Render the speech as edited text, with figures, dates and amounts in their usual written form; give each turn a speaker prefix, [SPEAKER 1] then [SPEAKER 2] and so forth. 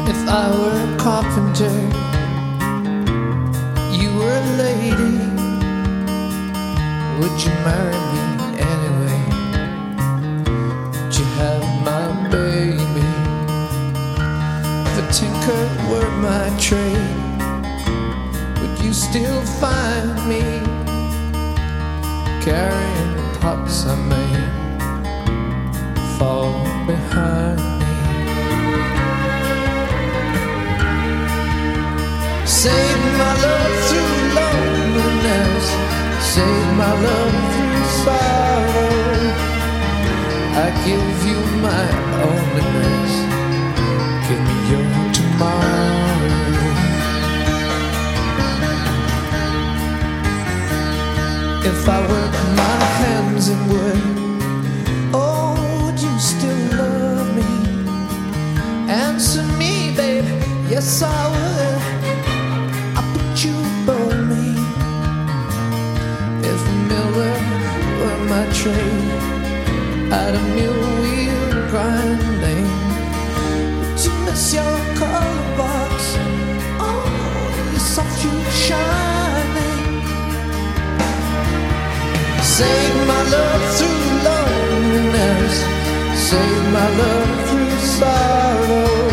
[SPEAKER 1] If I were a carpenter, you were a lady, would you marry me anyway? Would you have my baby? If a tinker were my trade, would you still find me carrying the pots I made fall behind me? Save my love through loneliness, save my love through sorrow. I give you my onlyness, give me your tomorrow. If I work my hands in wood, oh, would you still love me? Answer me, babe, yes I would. You bore me. If a miller were my trade, I'd a mill wheel grinding. Would you miss your color box? Oh, your soft shoe shining. Save my love through loneliness, save my love through sorrow.